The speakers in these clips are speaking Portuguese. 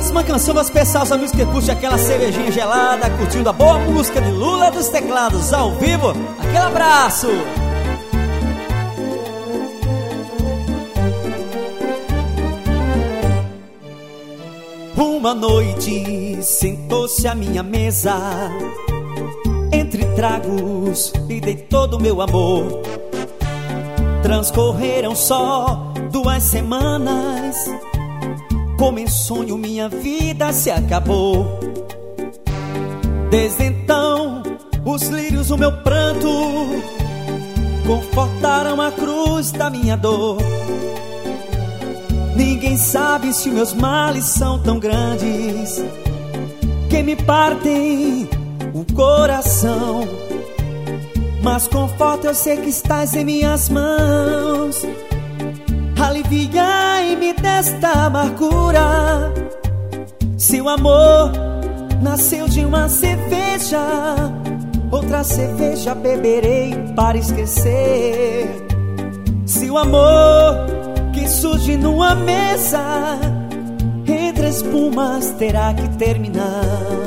próxima canção vai pensar os amigos que curtem aquela cervejinha gelada, curtindo a boa música de Lula dos Teclados ao vivo. Aquele abraço! Uma noite sentou-se à minha mesa, entre tragos lhe dei todo o meu amor. Transcorreram só 2 semanas, como em sonho minha vida se acabou. Desde então os lírios o meu pranto confortaram a cruz da minha dor. Ninguém sabe se meus males são tão grandes que me partem o coração. Mas conforto eu sei que estás em minhas mãos. Aliviai-me desta amargura. Se o amor nasceu de uma cerveja, outra cerveja beberei para esquecer. Se o amor que surge numa mesa, entre espumas terá que terminar.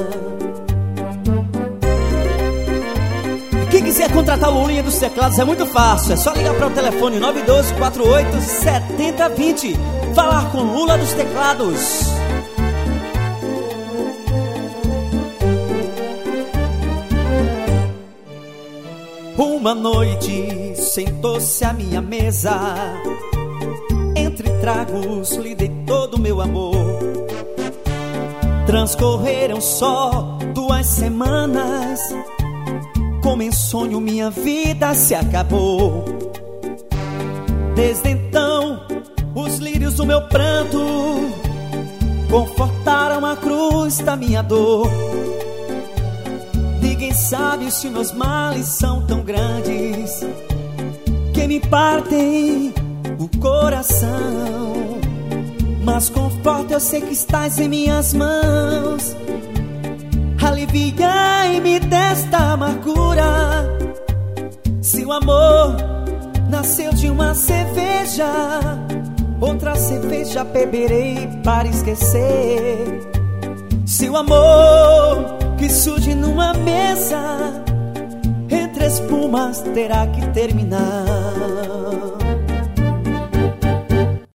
E quem quiser contratar o Lulinha dos Teclados é muito fácil. É só ligar para o telefone 912-48-7020. Falar com Lula dos Teclados. Uma noite sentou-se à minha mesa, entre tragos lhe dei todo o meu amor. Transcorreram só 2 semanas, como em sonho minha vida se acabou. Desde então os lírios do meu pranto confortaram a cruz da minha dor. Ninguém sabe se meus males são tão grandes que me partem o coração. Mas conforto eu sei que estás em minhas mãos. Aliviai-me desta amargura. Se o amor nasceu de uma cerveja, outra cerveja beberei para esquecer. Se o amor que surge numa mesa, entre espumas terá que terminar.